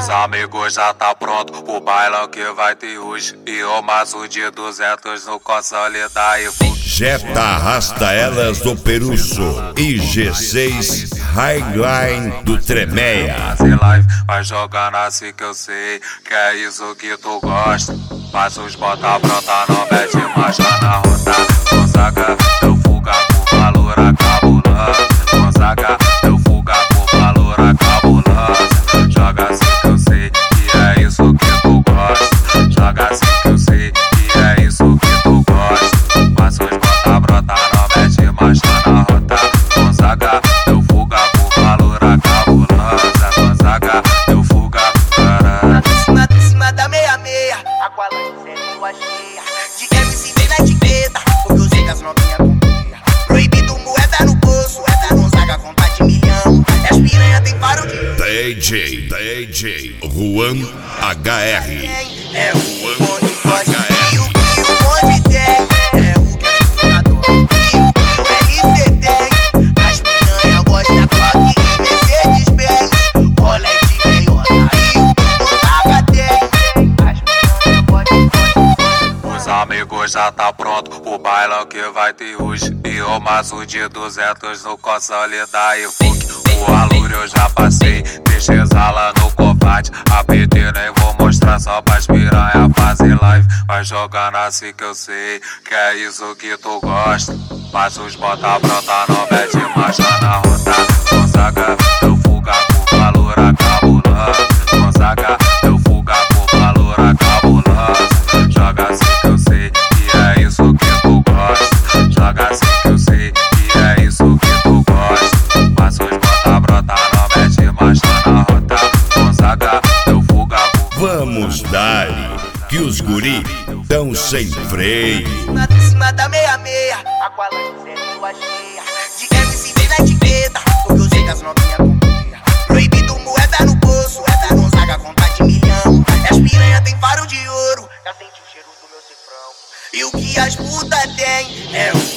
Os amigos já tá pronto, o bailão que vai ter hoje. E o maço de 200 no consolidar e vou. Jetta arrasta elas do Peruço e G6 Highline do Tremeia. Vai jogando assim que eu sei que é isso que tu gosta. Faz os bota pronta, não mete marcha na rota. Gonzaga, eu fuga por valor cabuloso. Gonzaga, eu fuga por valor cabuloso. Joga assim que eu sei que é isso que tu gosta. Joga assim que eu sei que é isso que tu gosta. Faz os bota pronta, não mete marcha na rota. Gonzaga, eu fuga por valor cabulosa. Gonzaga, eu fuga Em cima da meia-meia, Aqualante sempre lua cheia. De MC vem na etiqueta, porque eu sei que as novinhas confia. Proibido moeda no bolso, é da Gonzaga conta de milhão. E as piranha tem faro de DJ Juan HR. É o bonde pode e o bonde tem. É o que as putas adoram e o LC tem. As piranha gostam toque e Mercedes Benz. Rolete meiota e o Gonzaga tem. As piranha gostam. Os amigos já tá pronto, o bailão que vai ter hoje. E o maço de 200 no consolidar e funk. O aluro eu já passei, deixa exala no combate. A PT nem vou mostrar só pras piranha fazer live. Vai jogando assim que eu sei que é isso que tu gosta. Faz os bota pronta, não mete marcha na rota. Gonzaga, eu fuga por valor cabuloso. Gonzaga, eu fuga por valor cabuloso. Joga assim que eu sei que é isso que tu gosta. Joga assim que eu sei que é isso que tu gosta. Faz os bota brota, não mete marcha na rota. Gonzaga, eu fuga por. Vamos dar que os guri tão sem freio. Em cima da meia-meia, Aqualante sempre lua cheia. De MC vem na etiqueta, porque eu sei que as novinhas confia. Proibido moeda no bolso, é da Gonzaga conta de milhão. E as piranha tem faro de ouro, já sente o cheiro do meu cifrão. E o que as putas tem é o